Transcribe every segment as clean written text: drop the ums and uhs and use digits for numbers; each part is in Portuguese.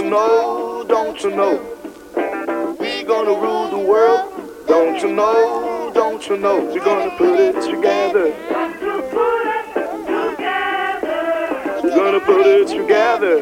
you know, don't you know? We gonna rule the world. Don't you know, don't you know? We're gonna put it together. We're gonna put it together.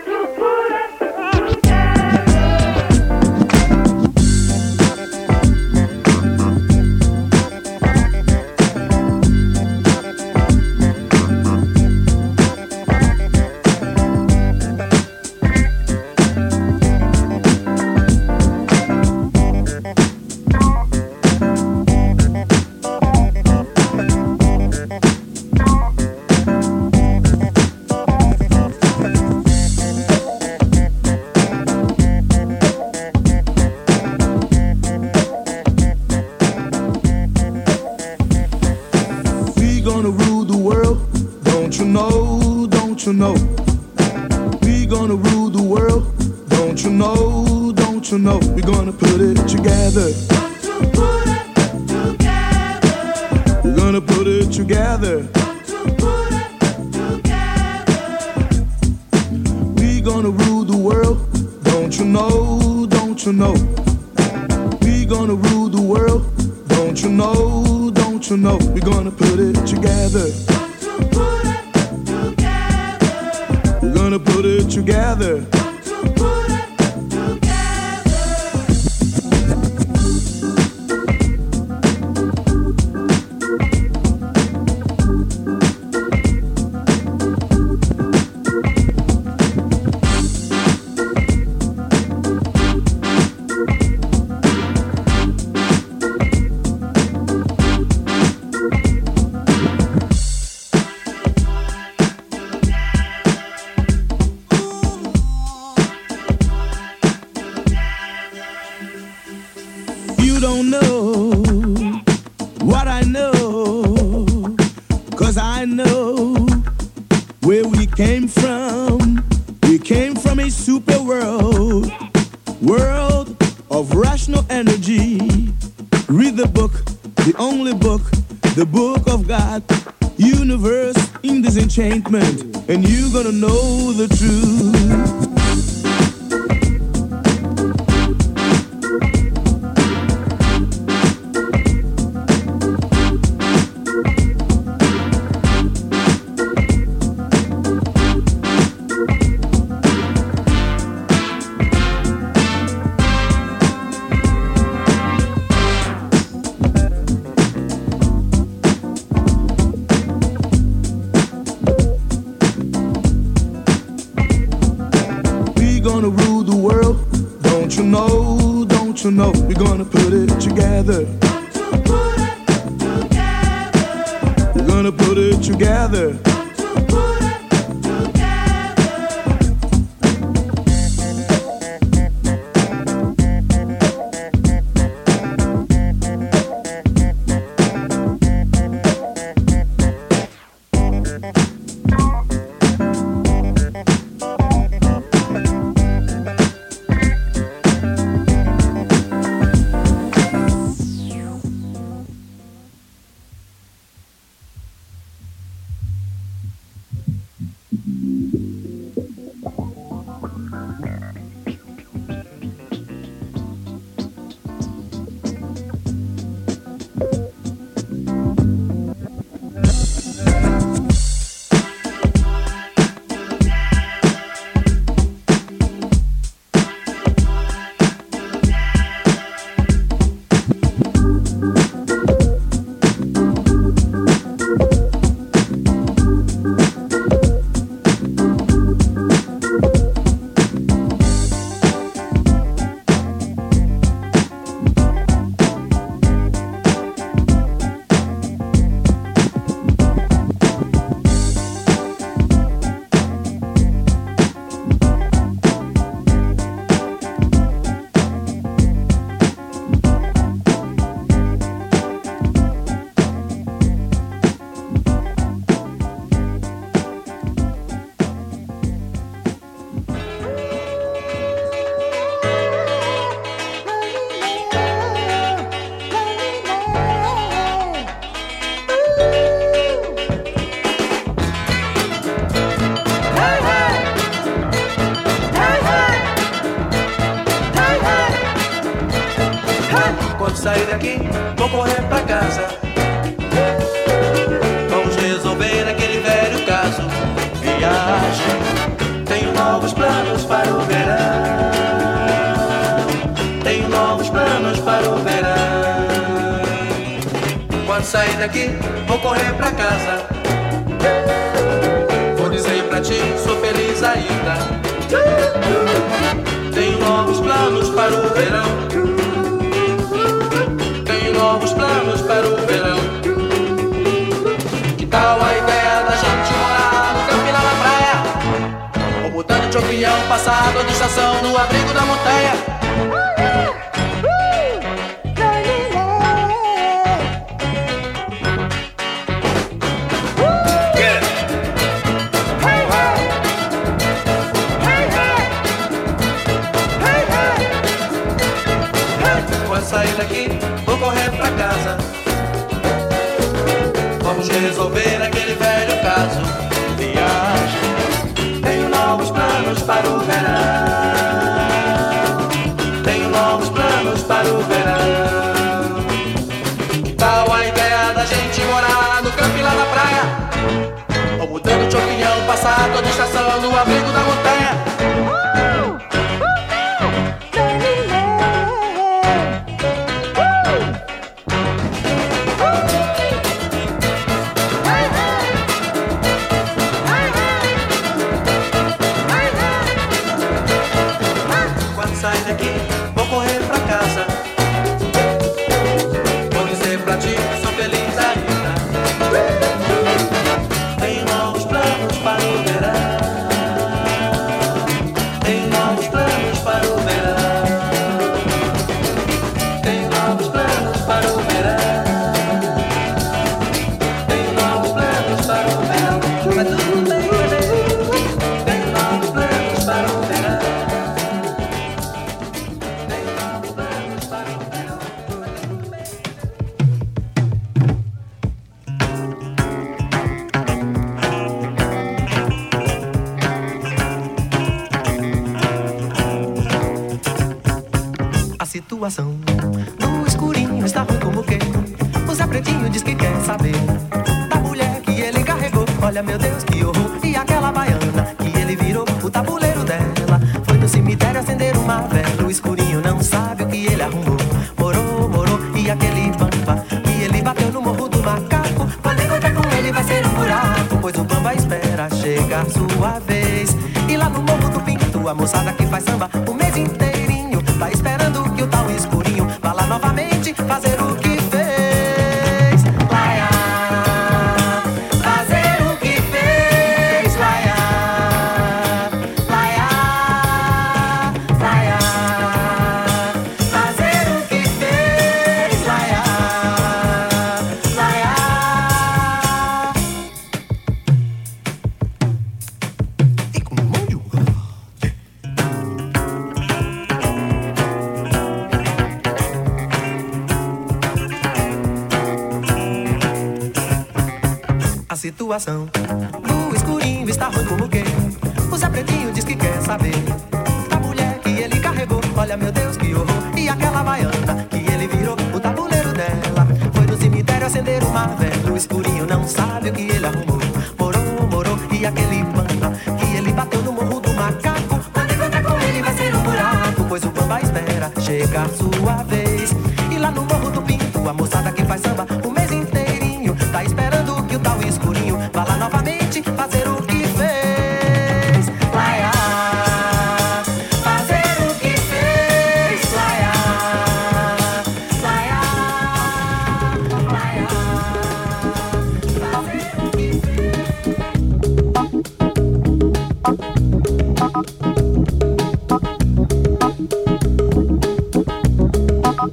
And you gonna know the truth. daqui, vou correr pra casa. Vamos resolver aquele velho caso. Viagem, tenho novos planos para o verão. Tenho novos planos para o verão. Quando sair daqui, vou correr pra casa. Vou dizer pra ti, sou feliz ainda. Tenho novos planos para o verão. Tenho novos planos para o verão. Que tal a ideia da gente morar no campo e lá na praia? Ou botando de avião, passar toda estação no abrigo da montanha? Sair daqui, vou correr pra casa. Vamos resolver aquele velho caso. Viagem, tenho novos planos para o verão. Tenho novos planos para o verão. Que tal a ideia da gente morar no campo e lá na praia? Ou mudando de opinião, passar toda estação no abrigo da montanha? Sai daqui, vou correr pra casa. Vou dizer pra ti, sou feliz ainda. Tenho novos planos para o verão. Tenho novos planos para o verão. Tenho novos planos para o verão. Tenho novos planos para o verão. Mas tudo bem, tenho novos planos para o verão. A situação no escurinho está ruim como que o Zé Pretinho diz que quer saber da mulher que ele carregou. Olha, meu Deus, que horror. E aquela baiana que ele virou o tabuleiro dela. Foi no cemitério acender uma vela. O escurinho não sabe o que ele arrumou. Morou, morou. E aquele bamba que ele bateu no morro do macaco. Quando encontrar com ele vai ser um buraco, pois o bamba espera chegar sua vez. E lá no morro do Pinto, a moçada que faz samba o mês inteirinho tá esperando que o tal escurinho vá lá novamente fazer o que fez. Laia, fazer o que fez. Laia, laia, laia, fazer o que fez. Laia, laia. E com molho. A situação no escurinho está ruim como que o Zé Pretinho diz que quer saber da mulher que ele carregou. Olha, meu Deus, que horror. E aquela baiana que ele virou o tabuleiro dela. Foi no cemitério acender uma vela. O escurinho não sabe o que ele arrumou. Morou, morou. E aquele bamba que ele bateu no morro do macaco. Quando encontrar com ele vai ser um buraco, pois o bamba espera chegar sua vez. E lá no morro do Pinto, a moçada que faz samba o mês inteirinho tá esperando que o tal escurinho vá lá novamente fazer o que fez. Laia, fazer o que fez. Laia, laia, laia, fazer o que fez.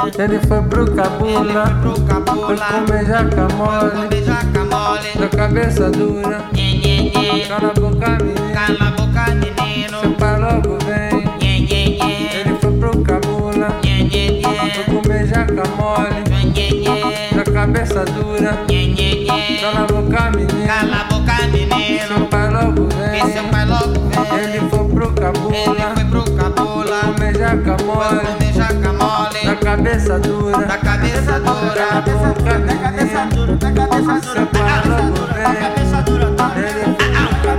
Ele foi pro cabula, foi comer jaca mole, da cabeça dura. Cala a boca, menino, seu pai logo vem. Ele foi pro cabula, foi comer jaca mole, da cabeça dura. Cala a boca, menino, seu pai logo vem. Ele foi pro cabula, comer jaca mole, da cabeça dura. Cala a boca, menino, seu pai logo vem. Ele foi pro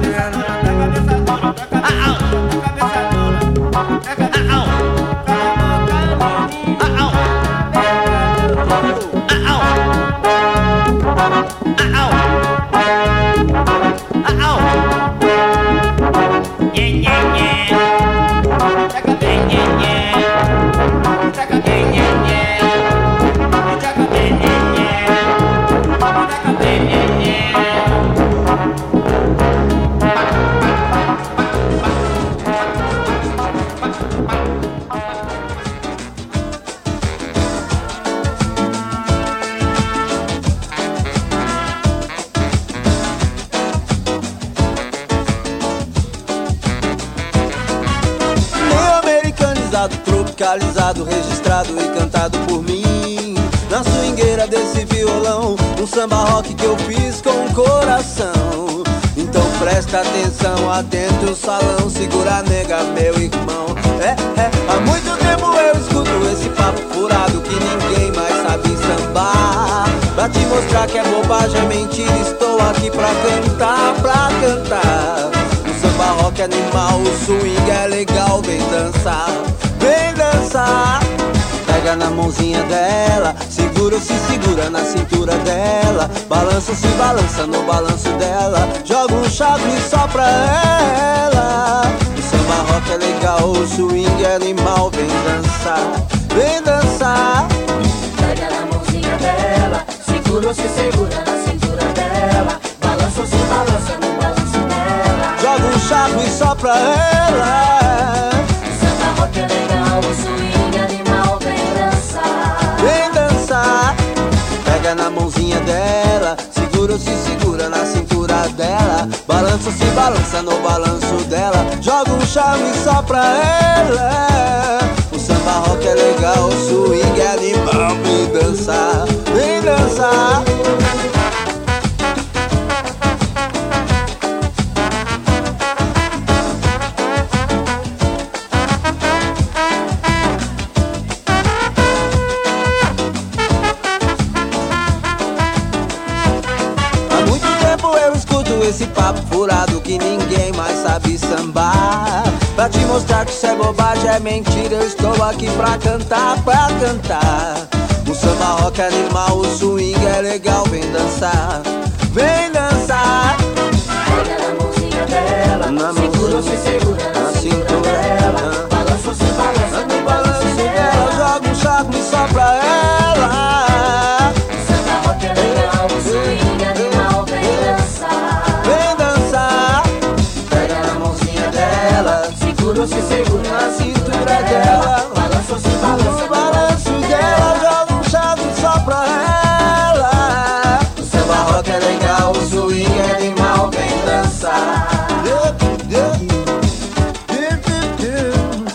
tropicalizado, registrado e cantado por mim. Na swingueira desse violão, um samba rock que eu fiz com o coração. Então presta atenção, atento o salão, segura nega, meu irmão. Há muito tempo eu escuto esse papo furado que ninguém mais sabe sambar. Pra te mostrar que é bobagem, é mentira, estou aqui pra cantar, O samba rock é animal, o swing é legal, vem dançar. Vem dançar, pega na mãozinha dela, segura ou se segura na cintura dela. Balança, se balança no balanço dela, joga um chaco e só pra ela. O samba rock é legal, o swing é animal, vem dançar. Vem dançar, pega na mãozinha dela, segura ou se segura na cintura dela. Balança ou se balança no balanço dela, joga um chaco e só pra ela. Rock é legal, o swing animal, vem dançar. Vem dançar, pega na mãozinha dela, segura ou se segura na cintura dela. Balança ou se balança no balanço dela, joga um charme só pra ela. O samba rock é legal, o swing é animal, vem dançar. Vem dançar. Esse papo furado que ninguém mais sabe sambar. Pra te mostrar que isso é bobagem, é mentira, eu estou aqui pra cantar, O samba rock é animal, o swing é legal, vem dançar. Vem dançar, pega na mãozinha dela, segura ou se segura na cintura dela. Balança ou se balança no balanço dela, joga um charme só pra ela. O samba rock é legal, o swing animal, vem dançar. Segura ou se segura na cintura dela, balança ou se balança no balanço dela, joga um chave só pra ela. O samba rock é legal, o swing é animal, vem dançar.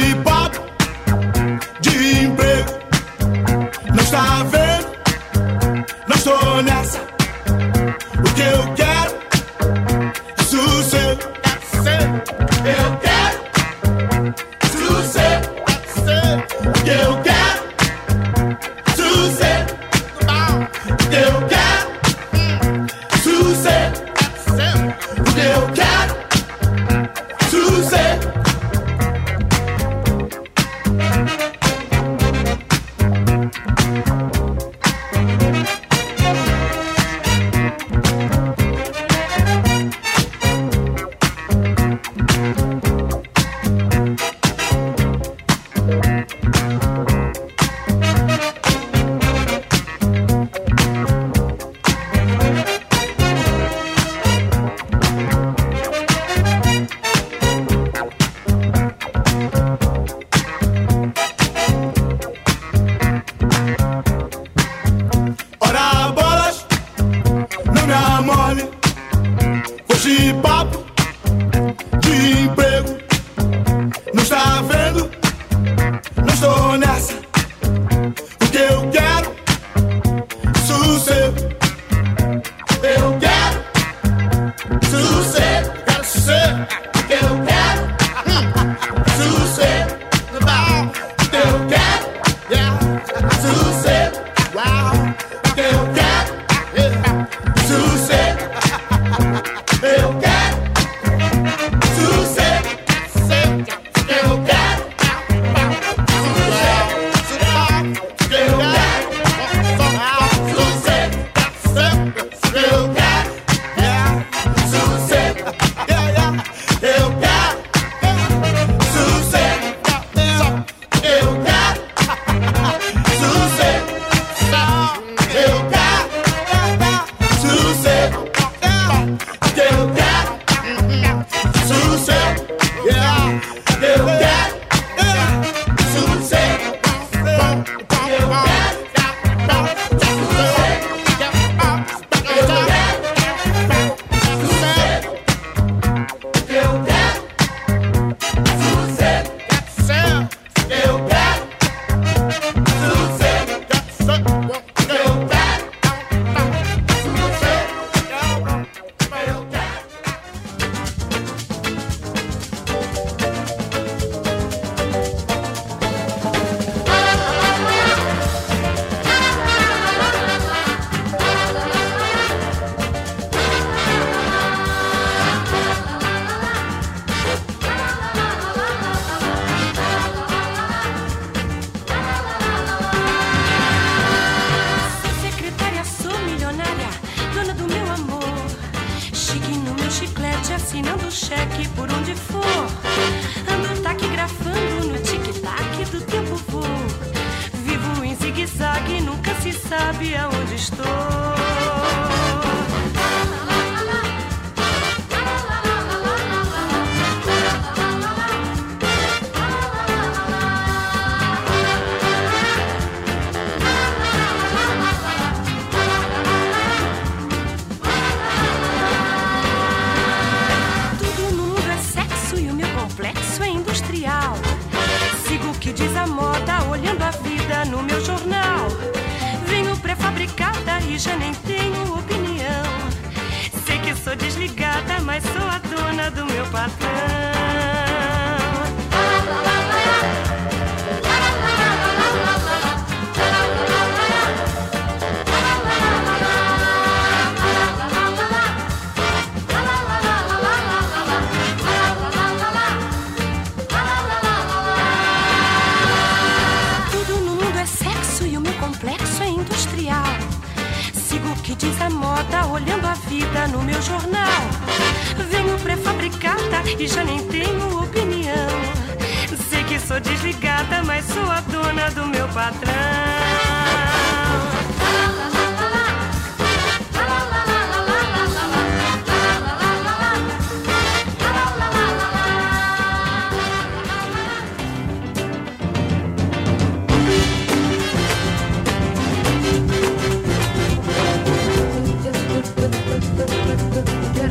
Hoje papo de emprego. Não está vendo? Não estou nessa. O que eu quero é sossego. Eu quero sossego. O que eu quero é sossego. O que eu quero é sossego. O que eu quero é sossego. Ora bolas, não me amole. Hoje papo de emprego. Não está vendo? Não estou nessa. O que eu quero é sossego. Eu quero sossego. Quero sossego. O que eu quero é sossego. O que eu quero é sossego. O que eu quero é sossego. Eu quero sossego. Eu quero assinando cheque por onde for. Ando taquigrafando no tic-tac do tempo vou. Vivo em zigue-zague, nunca se sabe aonde estou. Olhando a vida no meu jornal, venho pré-fabricada e já nem tenho opinião. Sei que sou desligada, mas sou a dona do meu patrão. Diz a moda, olhando a vida no meu jornal. Venho pré-fabricada e já nem tenho opinião. Sei que sou desligada, mas sou a dona do meu patrão.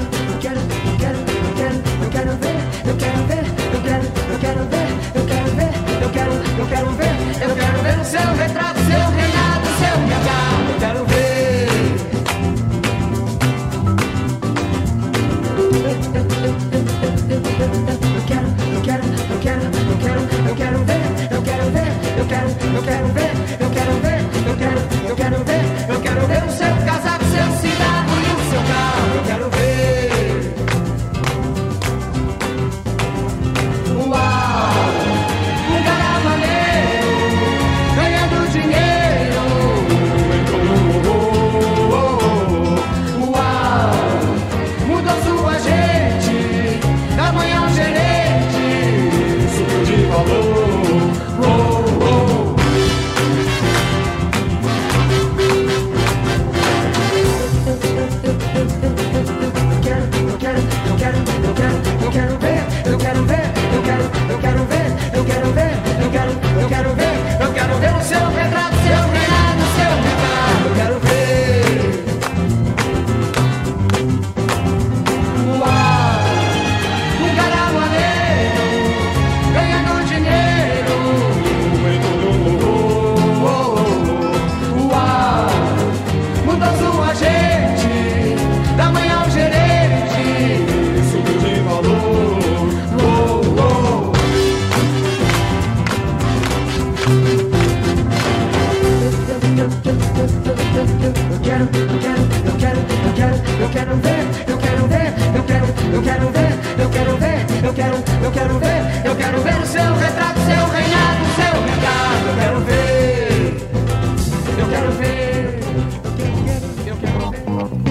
Eu quero ver eu quero ver, eu quero ver, eu quero ver, eu quero ver o seu casaco, seu cigarro e o seu carro. Eu quero ver. Uau, um cara maneiro, ganhando dinheiro. Uau, mudou sua gente, da manhã ao gerente, subiu de valor. Eu quero ver o seu retrato, seu reinado, seu retrato. Eu quero ver. Uau, um cara maneiro, ganhando dinheiro. Uau, mudou sua gente, da manhã ao gerente, subiu de valor. Eu quero ver o seu retrato, seu reinado, seu recado. Eu quero ver, eu quero ver, eu quero ver.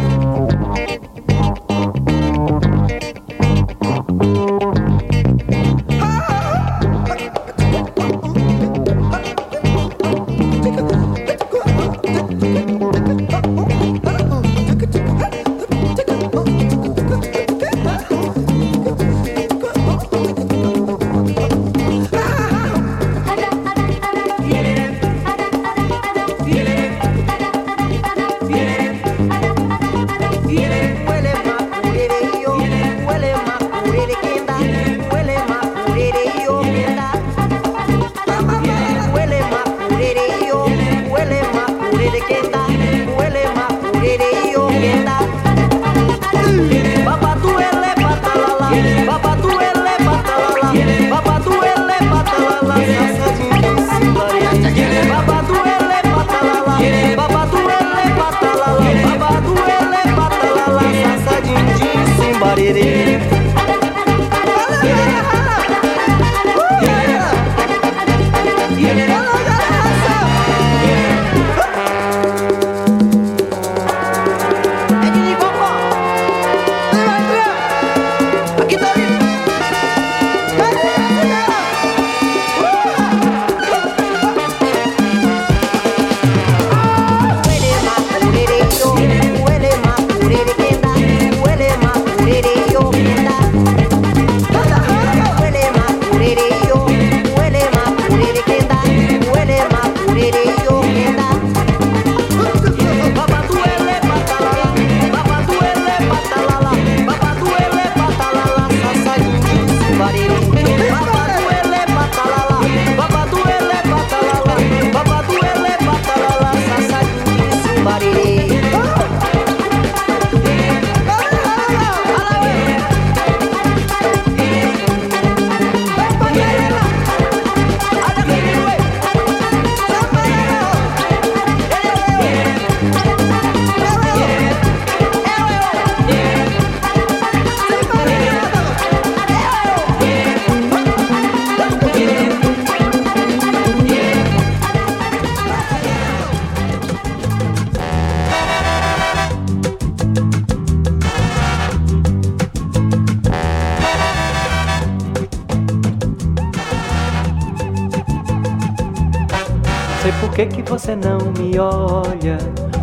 sei por que que você não me olha,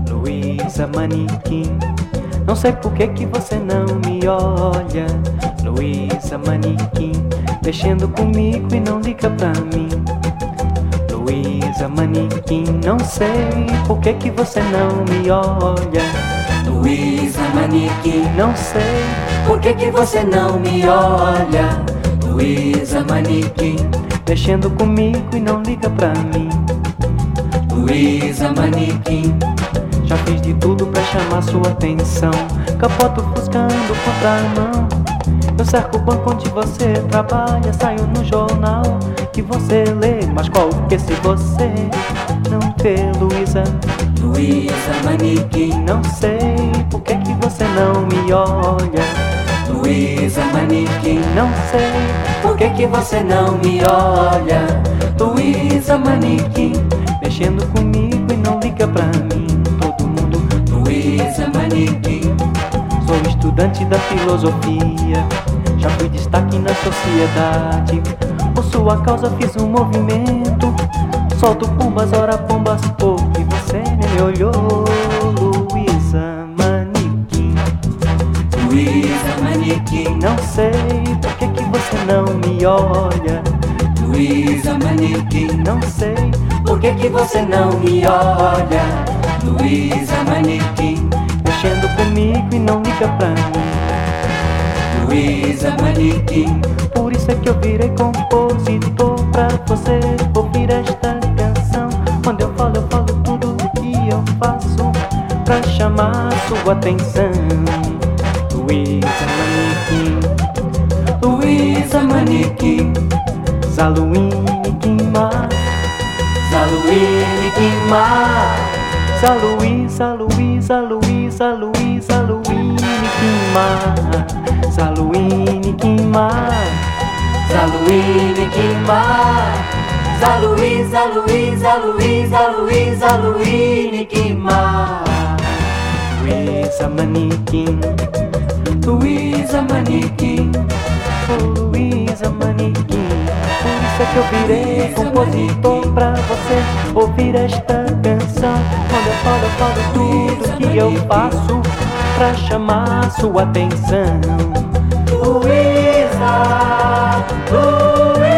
Luísa Manequim. Não sei por que que você não me olha, Luísa Manequim. Mexendo comigo e não liga pra mim, Luísa Manequim. Não sei por que que você não me olha, Luísa Manequim. Não sei por que que você não me olha, Luísa Manequim. Mexendo comigo e não liga pra mim, Luísa Manequim. Já fiz de tudo pra chamar sua atenção, capoto ofuscando contramão. Eu cerco o banco onde você trabalha, saio no jornal que você lê. Mas qual que se você não vê, Luísa? Luísa manequim, não sei por que você não me olha. Luísa manequim, não sei por que você não me olha. Luísa manequim, mexendo comigo e não liga pra mim. Todo mundo, Luísa manequim. Sou estudante da filosofia, já fui destaque na sociedade. Por sua causa fiz um movimento, solto pombas, ora pombas pouco, e você nem me olhou. Luísa manequim, Luísa manequim, não sei por que você não me olha. Luísa manequim, não sei por que você não me olha. Luísa manequim, mexendo comigo e não liga pra mim. Luísa manequim, por isso é que eu virei compositor, pra você ouvir esta canção. Quando eu falo tudo o que eu faço pra chamar sua atenção. Luísa manequim, Luísa manequim, Zaluíne Quimar, Zaluíne Quimar, Zaluísa, Luísa, Luísa, Luísa, Luíne Quimar, Zaluíne Quimar, Zaluíne Quimar, Zaluísa, Luísa, Luísa, Luísa, Luíne Quimar. Luísa manequim, Luísa manequim, oh Luísa manequim. Por isso é que eu virei compositor, pra você ouvir esta canção. Quando eu falo tudo que eu faço pra chamar sua atenção. Luísa, Luísa.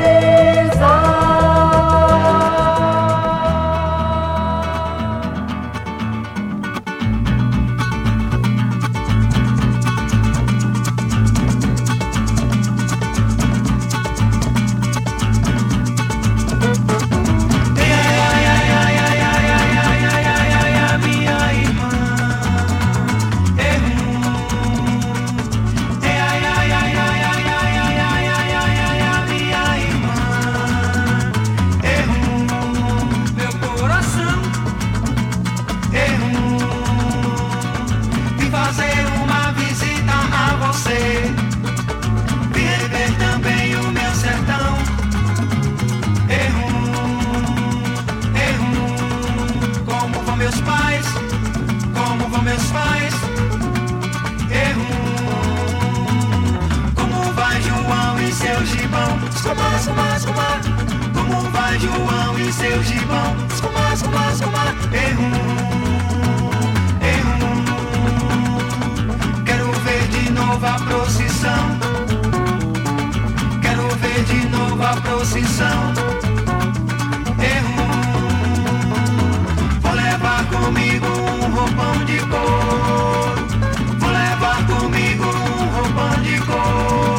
Como vai João e seu gibão? Escumar, escumar, escumar. Quero ver de novo a procissão. Quero ver de novo a procissão. Vou levar comigo um roupão de couro. Vou levar comigo um roupão de couro.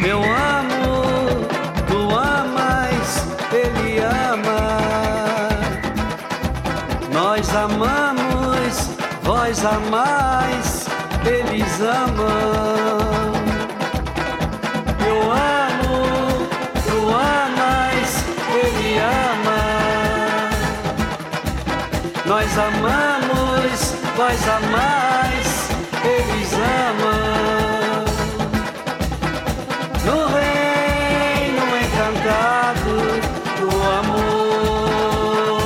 Eu amo, tu amas, ele ama. Nós amamos, vós amais, eles amam. Eu amo, tu amas, ele ama. Nós amamos, vós amais, eles amam. No reino encantado do amor,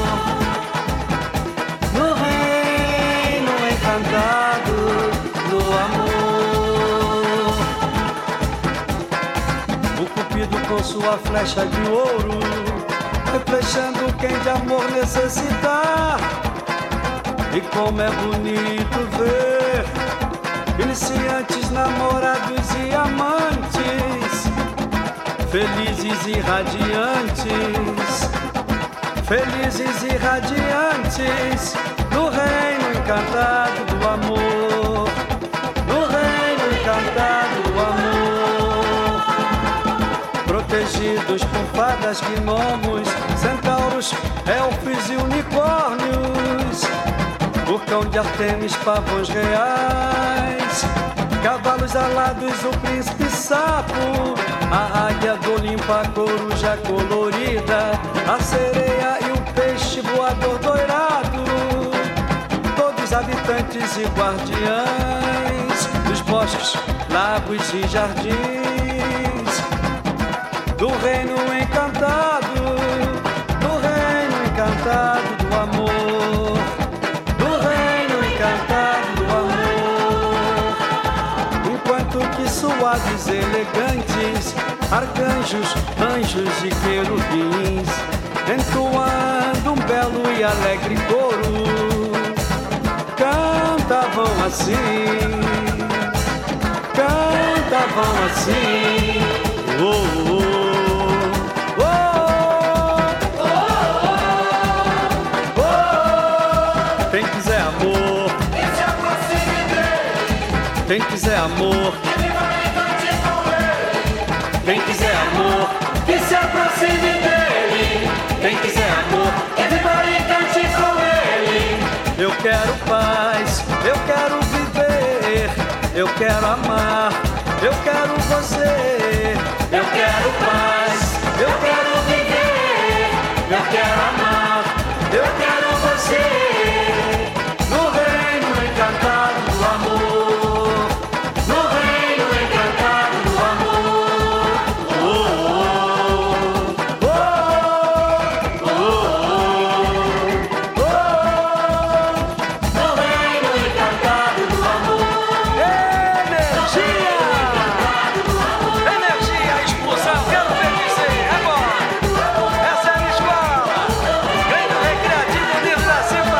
no reino encantado do amor. O Cupido com sua flecha de ouro, flechando quem de amor necessitar. E como é bonito ver iniciantes, namorados e amantes, felizes e radiantes, felizes e radiantes, no reino encantado do amor, no reino encantado do amor. Protegidos por fadas, gnomos, centauros, elfos e unicórnios, o cão de Artemis, pavões reais, cavalos alados, o príncipe sapo, a águia do Olimpo, a coruja colorida, a sereia e o peixe voador doirado, todos habitantes e guardiães dos bosques, lagos e jardins, do reino encantado, do reino encantado do amor, do reino encantado do amor. Enquanto que suaves, elegantes, arcanjos, anjos e querubins, entoando um belo e alegre coro, cantavam assim, cantavam assim. Oh, oh, oh, oh, oh, oh. Quem quiser amor, que se aproxime dele. Quem quiser amor, ele vai cantar com ele. Quem quiser amor, que se aproxime dele. Quem quiser amor, ele vai cantar com ele. Eu quero paz, eu quero viver, eu quero amar, eu quero você. Eu quero paz, eu quero viver, eu quero amar, eu quero você. No reino encantado do amor, no reino encantado do amor. Oh, oh, oh, oh, oh, oh, no reino encantado do amor. Energia! Energia, explosão, quero ver dizer agora. Essa é a escola. Reino Recreativo Unir da Silva.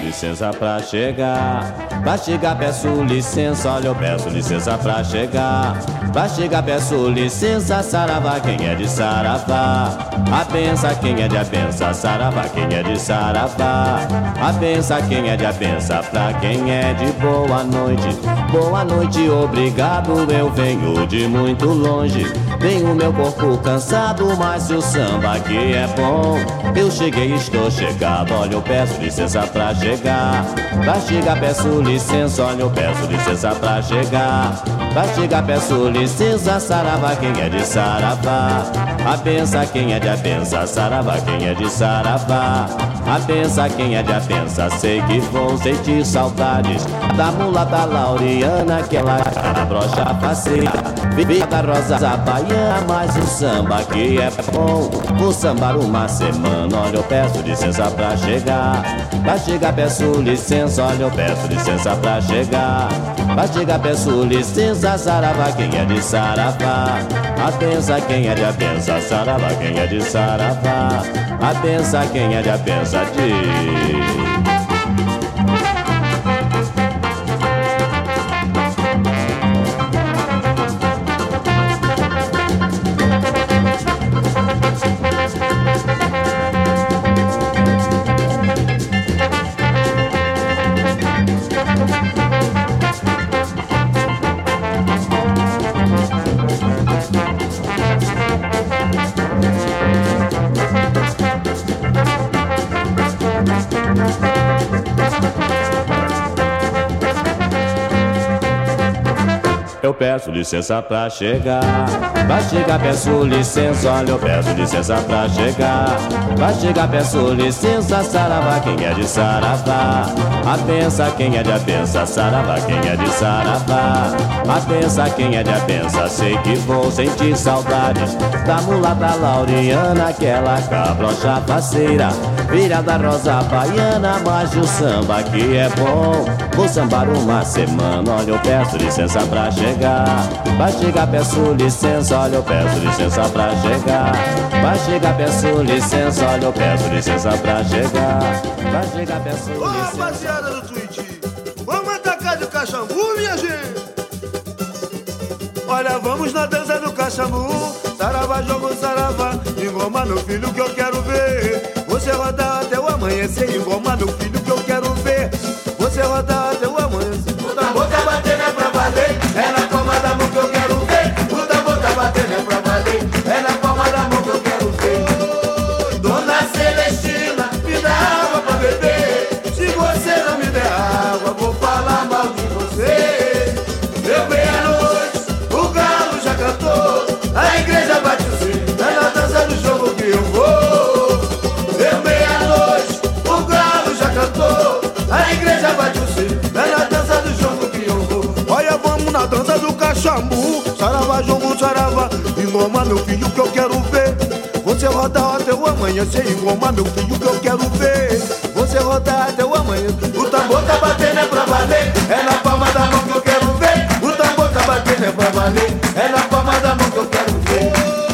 licença pra chegar. Pra chegar peço licença, olha eu peço licença pra chegar. Pra chegar peço licença, saravá, quem é de Saravá? A benção, quem é de abença, saravá, quem é de Saravá? A benção, quem é de abença, pra quem é de boa noite. Boa noite, obrigado, eu venho de muito longe. Tenho meu corpo cansado, mas se o samba aqui é bom, eu cheguei, estou chegado, olha eu peço licença pra chegar. Pra chegar peço licença, olha eu peço licença pra chegar. Pra chegar peço licença, saravá, quem é de Saravá? A benção, quem é de abença, saravá, quem é de Saravá? A benção, quem é de abença, sei que vou sentir saudades da mulata Lauriana, que ela brocha faceira. Viva da rosa baiana, mas o samba aqui é bom. Vou sambar uma semana, olha eu peço licença pra chegar. Pra chegar peço licença, olha eu peço licença pra chegar. Pra chegar peço licença, saravá, quem é de Saravá? A benção, quem é de abença, saravá, quem é de Saravá? A benção, quem é de abença, diz. Eu peço licença pra chegar. Pra chegar peço licença, olha eu peço licença pra chegar. Pra chegar peço licença, saravá, quem é de Saravá? A benção, quem é de abença, saravá, quem é de Saravá? A benção, quem é de abença, sei que vou sentir saudades da mulata Lauriana, aquela cabrocha faceira. Filha da rosa baiana, mas o samba aqui é bom. Vou sambar uma semana, olha eu peço licença pra chegar. Pra chegar peço licença, olha eu peço licença pra chegar. Pra chegar peço licença, olha eu peço licença pra chegar. Pra chegar peço licença. Ô rapaziada do Twitch, vamos atacar de Caxambu, minha gente. Olha, vamos na dança do Caxambu. Saravá, jogo saravá, engoma meu filho que eu quero ver. Você rodar até o amanhecer, engoma meu filho que eu quero ver. Você rodar até o amanhecer. O tambor tá batendo é pra valer, é na palma da mão que eu quero ver. O tambor tá batendo é pra valer, é na palma da mão que eu quero ver. Dona Celestina, me dá água pra beber. Se você não me der água, vou falar mal de você. Deu meia-noite, o galo já cantou, a igreja bate o sino, é na dança do jogo que eu vou. Deu meia-noite, o galo já cantou, a igreja bate o sino, é na dança do jogo que eu vou. Olha, vamos na dança do Caxambu. Saravá, jogo, saravá, engoma meu filho que eu quero ver. Você rodar até o amanhecer, engoma meu filho que eu quero ver. Você rodar até o amanhecer. O tambor tá batendo é pra valer, é na palma da mão que eu quero ver. O tambor tá batendo é pra valer, é na palma da mão que eu quero ver.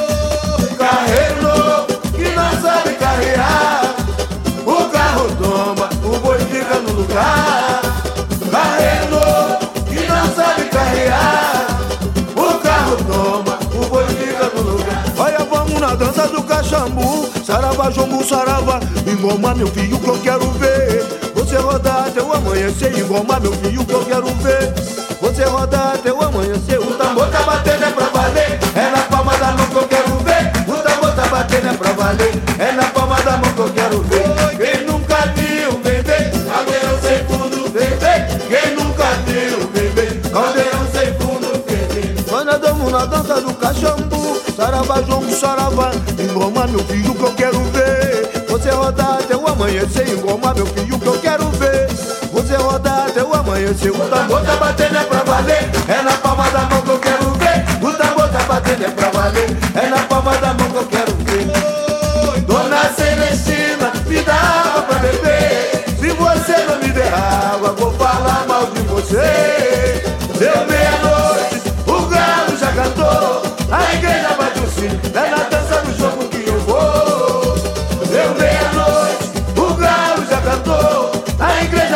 Carreiro novo que não sabe carrear, o carro tomba, o boi fica no lugar. Carreiro novo que não sabe carrear, o carro tomba, o boi fica no lugar. Olha, vamos na dança do Caxambu. Saravá, jombu, saravá, engoma meu filho que eu quero ver. Você rodar até o amanhecer, engoma meu filho que eu quero ver. Você rodar até o amanhecer. O tambor tá batendo é pra valer, é na palma da mão que eu quero ver. O tambor tá batendo é pra valer, é na palma da mão que eu quero ver. Quem nunca viu bebê, caldeirão sem fundo bebê. Quem nunca viu bebê, caldeirão sem fundo bebê. Quando eu damos na dança do Caxambu. Saravá, jongo, saravá, engoma meu filho que eu quero ver. Você rodar até o amanhecer, engoma meu filho que eu quero ver. Você rodar até o amanhecer. O tambor tá batendo é pra valer, é na palma da mão que eu quero ver. O tambor tá batendo é pra valer, é na palma da mão que eu quero ver. Dona Celestina, me dá água pra beber. Se você não me der água, vou falar mal de você. Deu meia-noite, o galo já cantou, a igreja bate o sino, é na dança do jogo que eu vou. Deu meia-noite, o galo já cantou, a igreja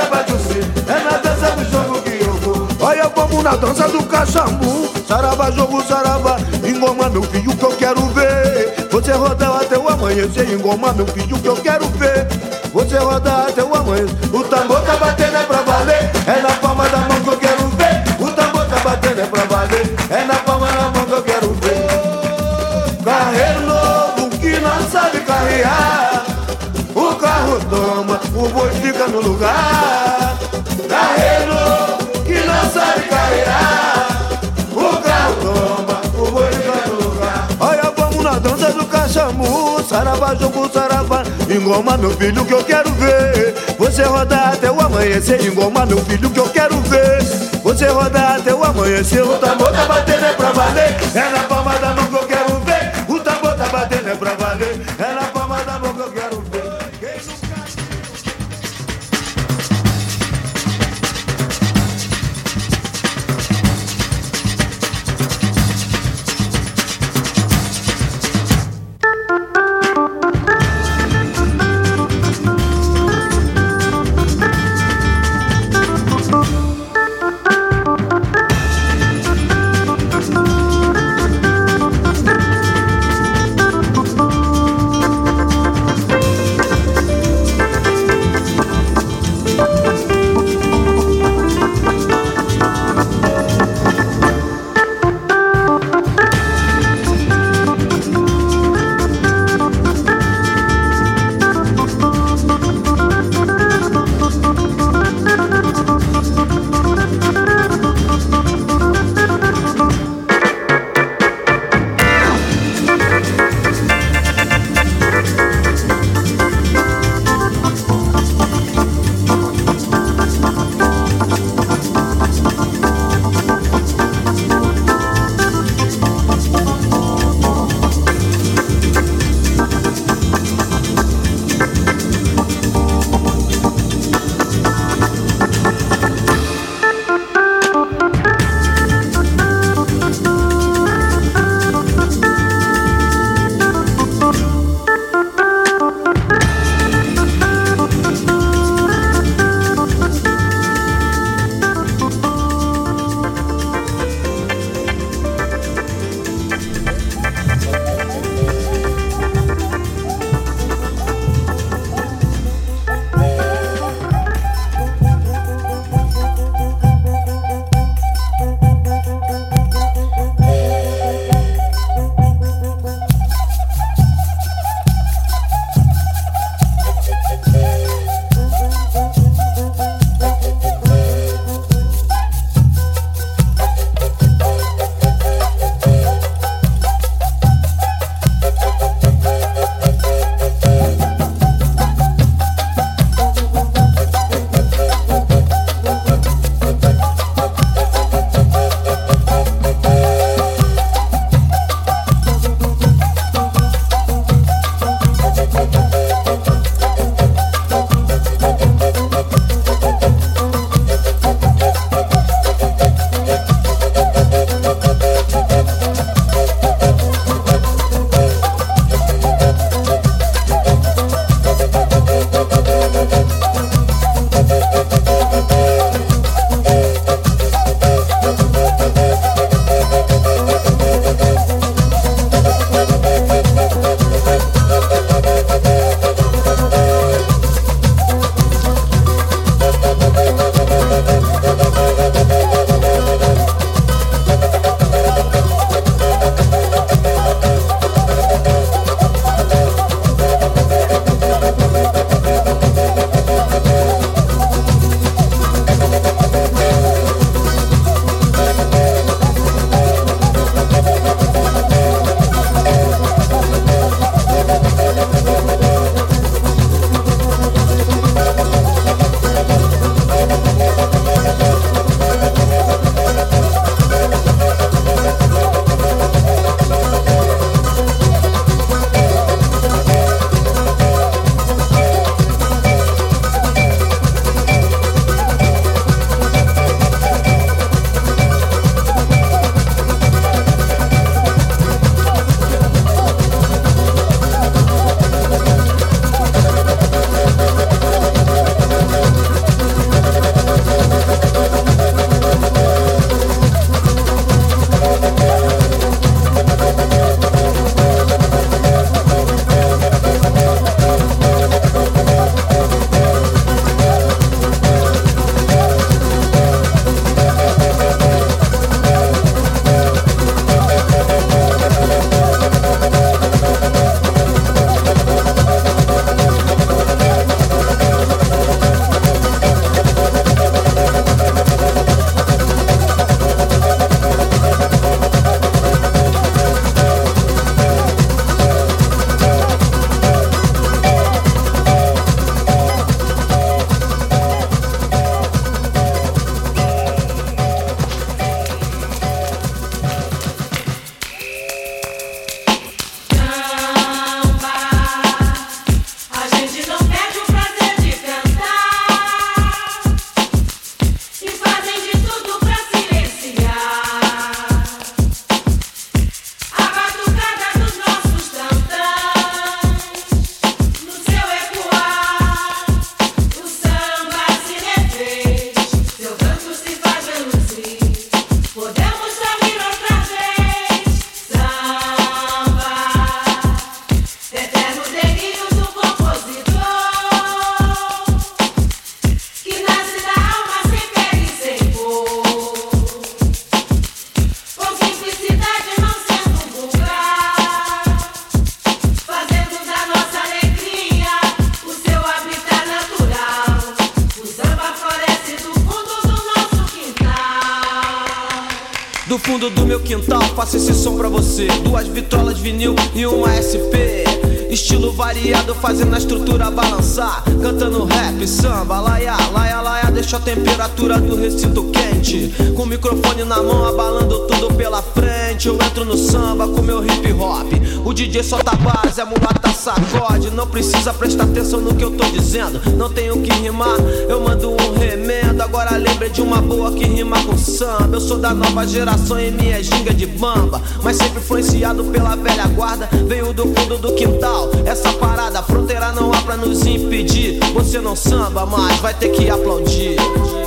Saravá, jogo, saravá, engoma meu filho que eu quero ver. Você rodar até o amanhecer, engoma meu filho que eu quero ver. Você rodar até o amanhecer, o tambor tá batendo é pra valer. É na palma da mão que eu quero ver. O tambor tá batendo é pra valer. É na palma da mão que eu quero ver. Carreiro novo que não sabe carrear, o carro toma, o boi fica no lugar. Carreiro novo que não sabe carrear, o carro toma, o boi fica no lugar. Olha, vamos na dança do cachamu, saravá, jogo, saravá, engoma meu filho que eu quero ver. Você rodar até o amanhecer, engoma meu filho que eu quero ver. Você rodar até o amanhecer, o tambor tá batendo é pra valer. É na palma da mão que eu quero ver. O tambor tá batendo é pra valer. É na palma da mão que eu quero ver. fundo do meu quintal faço esse som pra você. 2 vitrolas vinil e uma SP. Estilo variado, fazendo a estrutura balançar. Cantando rap, samba, laia, laia, laia. Deixa a temperatura do recinto quente. Com o microfone na mão, abalando tudo pela frente. Eu entro no samba com meu hip hop. O DJ solta a base, a mulata sacode. Não precisa prestar atenção no que eu tô dizendo. Não tenho que rimar, eu mando um remendo. Agora lembre de uma boa que rima com samba. Eu sou da nova geração e minha ginga de bamba, mas sempre influenciado pela velha guarda. Veio do fundo do quintal. Essa parada, fronteira não há pra nos impedir. Você não samba, mas vai ter que aplaudir.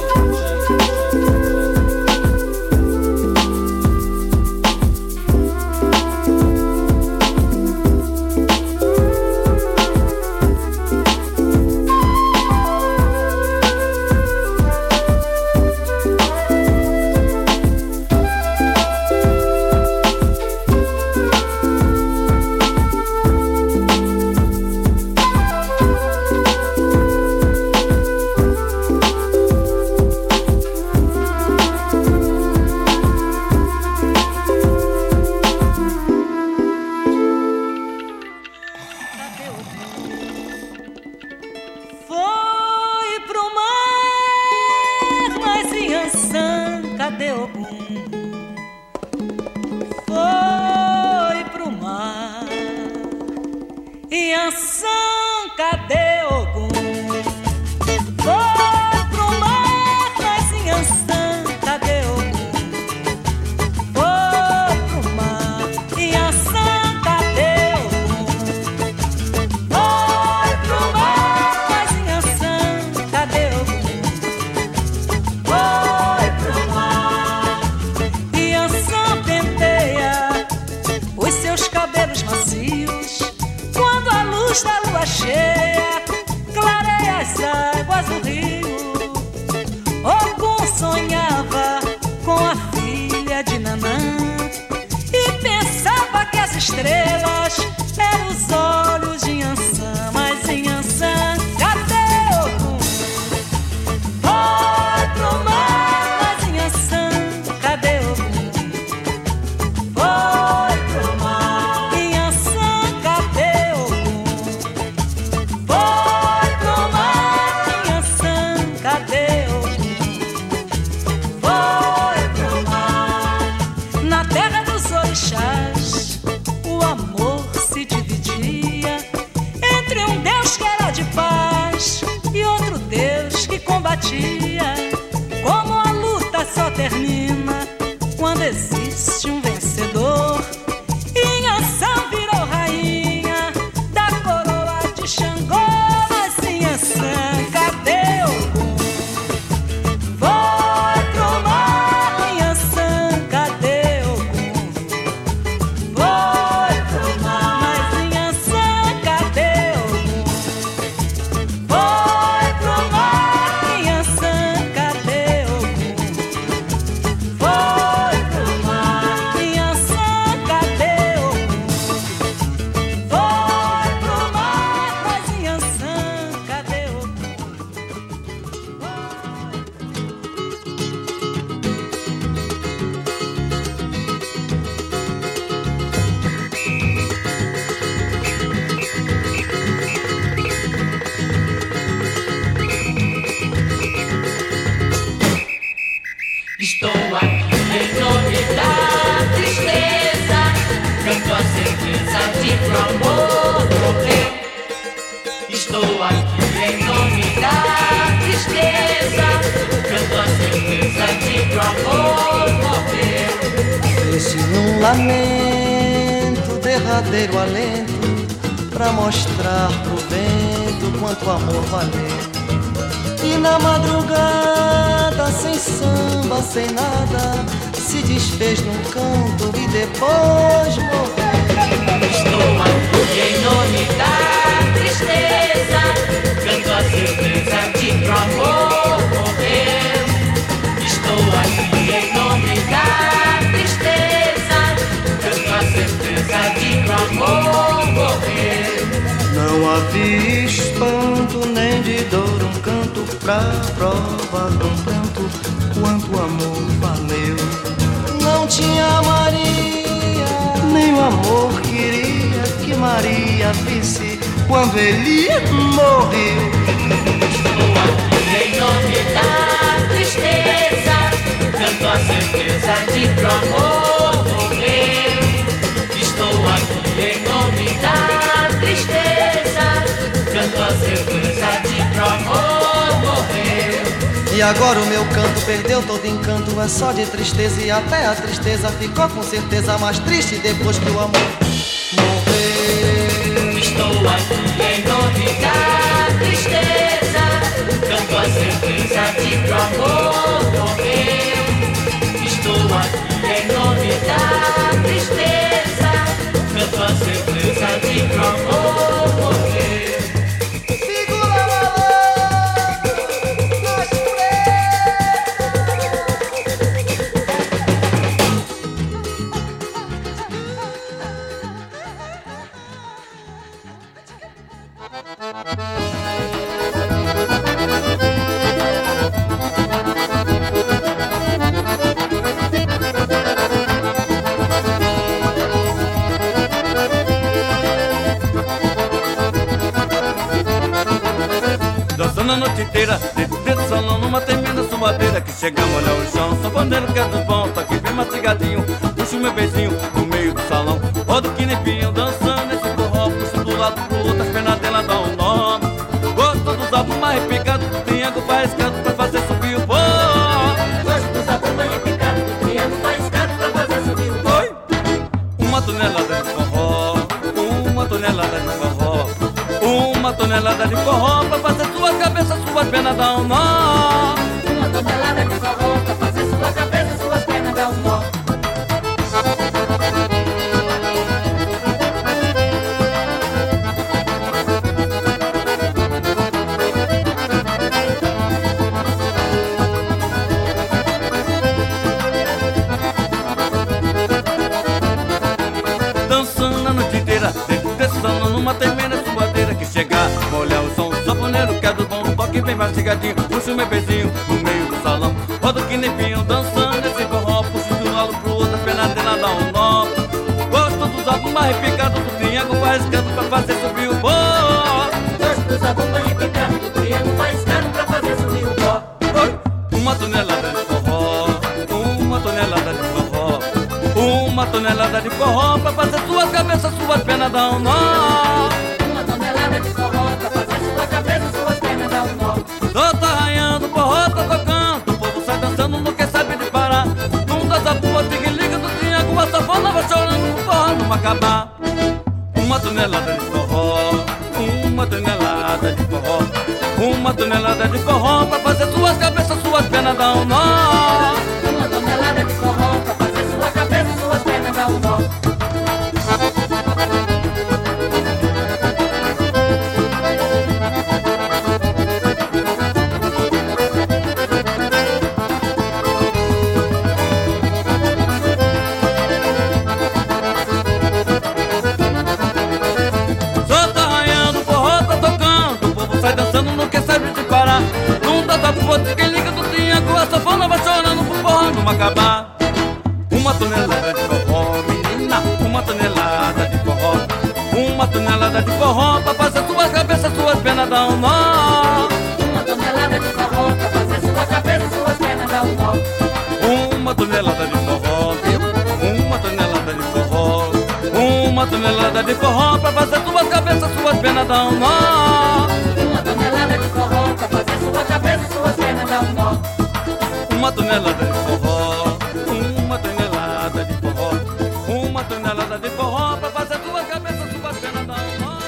Como a luta só termina quando existe um vencedor. Inhansã virou rainha da coroa de Xangô. Mas Inhansã, cadê Ogum? Foi pro mar. Inhansã, cadê Ogum? Foi pro mar. Mas Inhansã, cadê Ogum? Foi pro mar. Inhansã, cadê Ogum? Foi pro mar. Inhansã, cadê Ogum? Foi pro mar. Mas Inhansã, cadê Ogum? Estou aqui em nome da tristeza, canto a certeza de que o amor morreu. Estou aqui em nome da tristeza, canto a certeza de que o amor morreu. Esse num lamento, derradeiro alento, pra mostrar pro vento quanto o amor valeu. E na madrugada, sem samba, sem nada, se desfez num canto e depois morreu. Estou aqui em nome da tristeza, canto a certeza de que o amor morreu. Estou aqui em nome da tristeza, canto a certeza de que o amor morreu. Não havia espanto nem de dor, um canto pra prova de um pranto, quanto o amor valeu. Não tinha Maria, vice, quando ele morreu. Em nome da tristeza, canto a certeza de que o amor morreu. Estou aqui em nome da tristeza, canto a certeza de que o amor morreu. E agora o meu canto perdeu todo encanto, é só de tristeza e até a tristeza ficou com certeza mais triste depois que o amor morreu. Estou aqui em nome da tristeza, canto a certeza de que o amor morreu. Estou aqui em nome da tristeza, canto a certeza de que o amor morreu. Dançando a noite inteira, dentro do salão, numa tremenda suadeira, que chega a molhar o chão. Sanfoneiro que é dos bons, tá aqui bem mastigadinho, puxa o meu beijinho no meio do salão. Rodo que nem pinho, dançando esse forró, puxo do lado pro outro, as pernas dela dão um nó. Gosto dos abos mais repicados, do triângulo faiscado pra fazer subir o pó. Gosto dos abos mais repicados, do triângulo faiscado pra fazer subir o pó. Oi! Uma tonelada de forró, uma tonelada de forró, uma tonelada de forró pra fazer sua cabeça, suas pernas dar um nó. Uma tonelada de forró pra fazer sua cabeça, suas pernas dar um nó. Dançando a noite inteira, dentro desse salão, numa tremenda suadeira, que chegar, molhar o som. Sanfoneiro que é do bom, toque bem mastigadinho, puxa o meu beijinho no meio do salão. Rodo que nem pinho, dançando esse forró, puxo de um lado pro outro, as pernas dela dá um nó. Gosto dos abos mais repicados, do triângulo faiscado pra fazer subir o pó. Gosto dos abos mais repicados, do triângulo faiscado pra fazer subir o pó. Uma tonelada de forró, uma tonelada de forró, uma tonelada de forró pra fazer suas cabeças, suas pernas dar um nó. Uma tonelada de forró pra fazer sua cabeça, suas pernas dar um nó. Só tá arranhando, o forró tá tocando, o povo sai dançando, não quer saber de parar. Num das apuas, liga do triângulo, a sanfona vai chorando pro forró não acabar. Uma tonelada de forró, uma tonelada de forró, uma tonelada de forró pra fazer suas cabeças, suas pernas dar um nó. Uma tonelada de forró pra fazer sua cabeça, suas pernas dar um nó. Só tá arranhando, o forró tá tocando, o povo sai dançando, não quer saber de parar. Num das apuas, quem liga do triângulo, a sanfona vai chorando pro forró não acabar. Uma tonelada de forró, menina, uma tonelada de forró, uma tonelada de forró pra fazer suas cabeças, suas pernas dar um nó. Uma tonelada de forró pra fazer sua cabeça, suas pernas dar um nó. Uma tonelada de forró, viu? Uma tonelada de forró, uma tonelada de forró pra fazer suas cabeças, suas pernas dar um nó. Uma tonelada de forró pra fazer sua cabeça, suas pernas dar um nó. Uma tonelada de forró, uma tonelada de forró, uma tonelada de forró pra fazer suas cabeças, suas pernas dar um nó.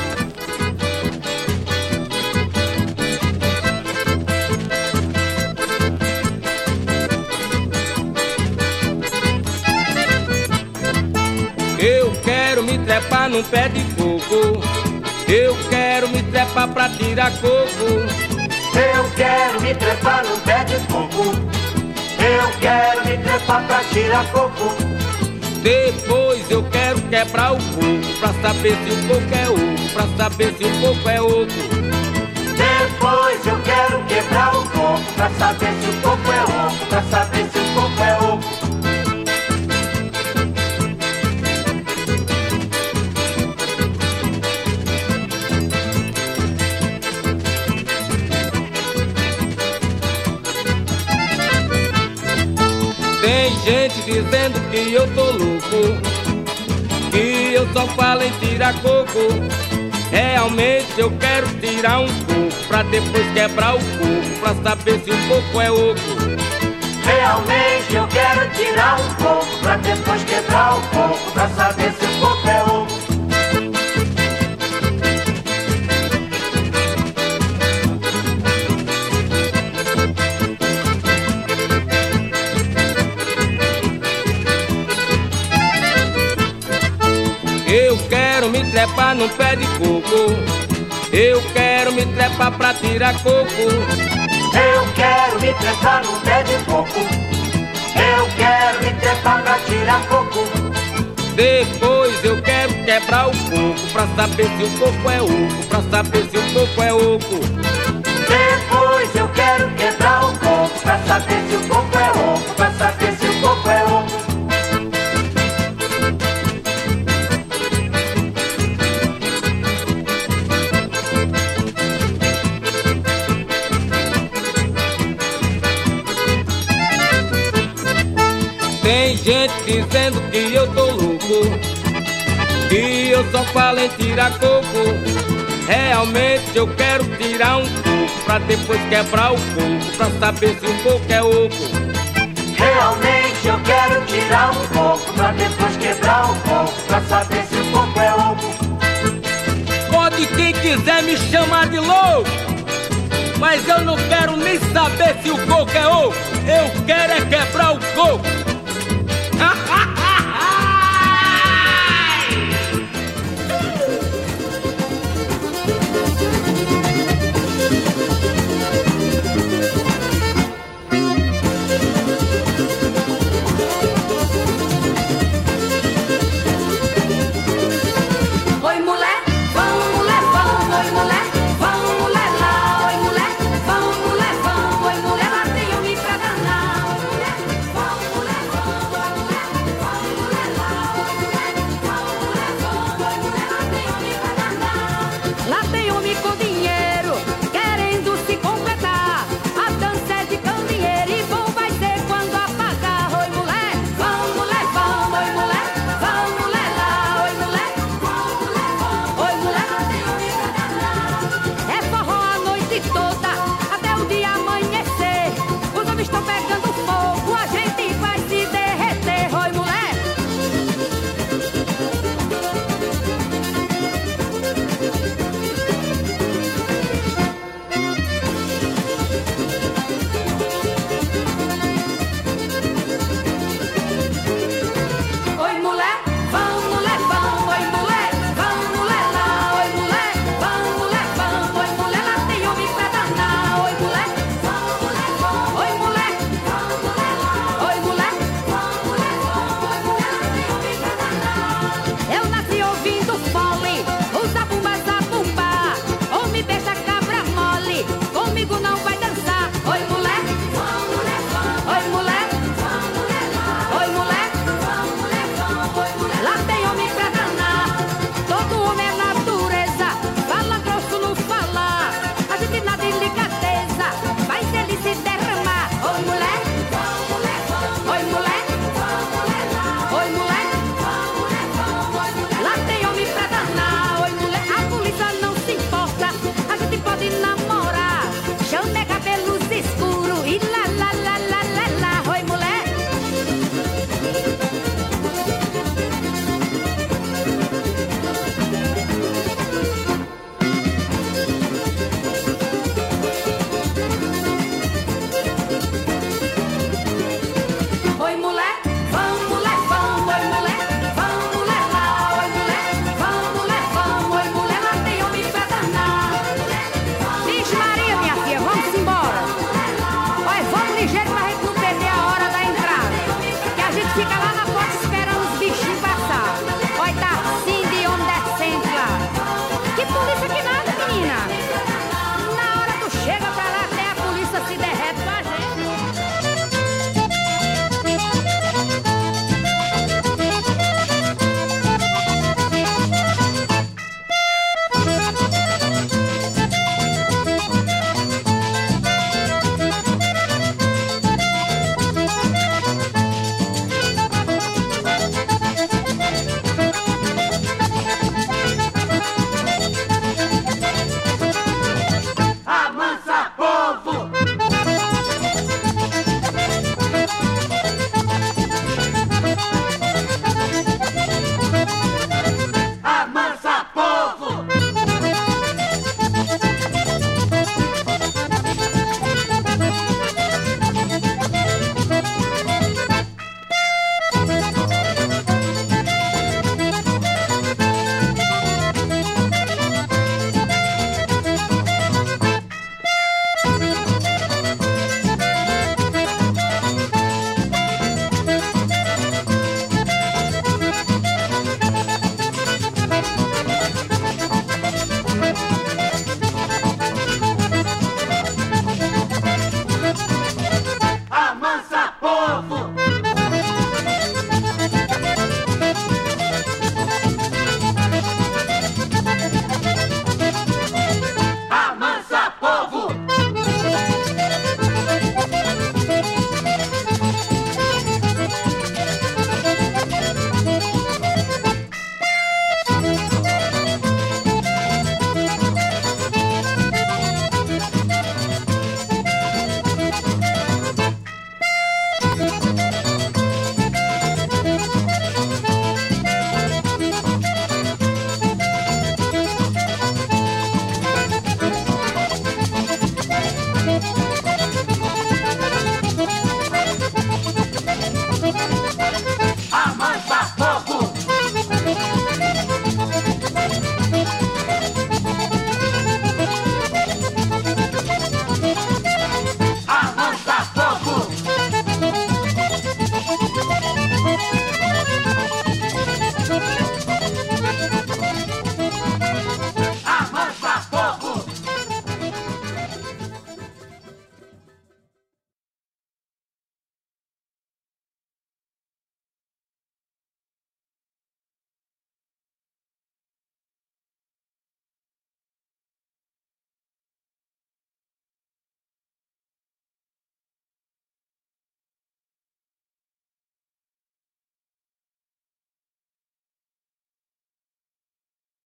Eu quero me trepar num pé de coco, eu quero me trepar pra tirar coco. Eu quero me trepar num pé de coco, eu quero me trepar pra tirar coco. Depois eu quero quebrar o coco pra saber se o coco é oco, pra saber se o coco é oco. Depois eu quero quebrar o coco pra saber se o coco é oco, pra saber se o coco é oco. dizendo que eu tô louco, que eu só falo em tirar coco. Realmente eu quero tirar um coco, pra depois quebrar o coco, pra saber se o coco é oco. Realmente eu quero tirar um coco, pra depois quebrar o coco, pra saber se o coco é oco. Eu quero me trepar num pé de coco, eu quero me trepar pra tirar coco. Eu quero me trepar num pé de coco, eu quero me trepar pra tirar coco. Depois eu quero quebrar o coco, pra saber se o coco é oco, pra saber se o coco é oco. Depois eu quero quebrar o coco, pra saber se o coco é oco, pra saber se o coco é oco. Tem gente dizendo que eu tô louco, que eu só falo em tirar coco. Realmente eu quero tirar um coco, pra depois quebrar o coco, pra saber se o coco é oco. Realmente eu quero tirar um coco, pra depois quebrar o coco, pra saber se o coco é oco. Pode quem quiser me chamar de louco, mas eu não quero nem saber se o coco é oco. Eu quero é quebrar o coco. Oi mulher, vamos mulher, vamos, oi mulher, vamos mulher lá, oi mulher, vamos mulher, vamos, oi mulher, lá tem homem pra danar, oi mulher, vamos mulher, vamos, oi mulher, vamos mulher lá, oi mulher, vamos mulher, vamos, oi mulher, lá tem homem pra danar. Lá tem homem com dinheiro, querendo se completar, a dança é de candeeiro e bom vai ser quando apagar, oi mulher, vamos mulher, vamos, oi mulher, vamos mulher lá, oi mulher, vamos mulher, vamos, oi mulher, lá tem homem pra danar. É forró a noite toda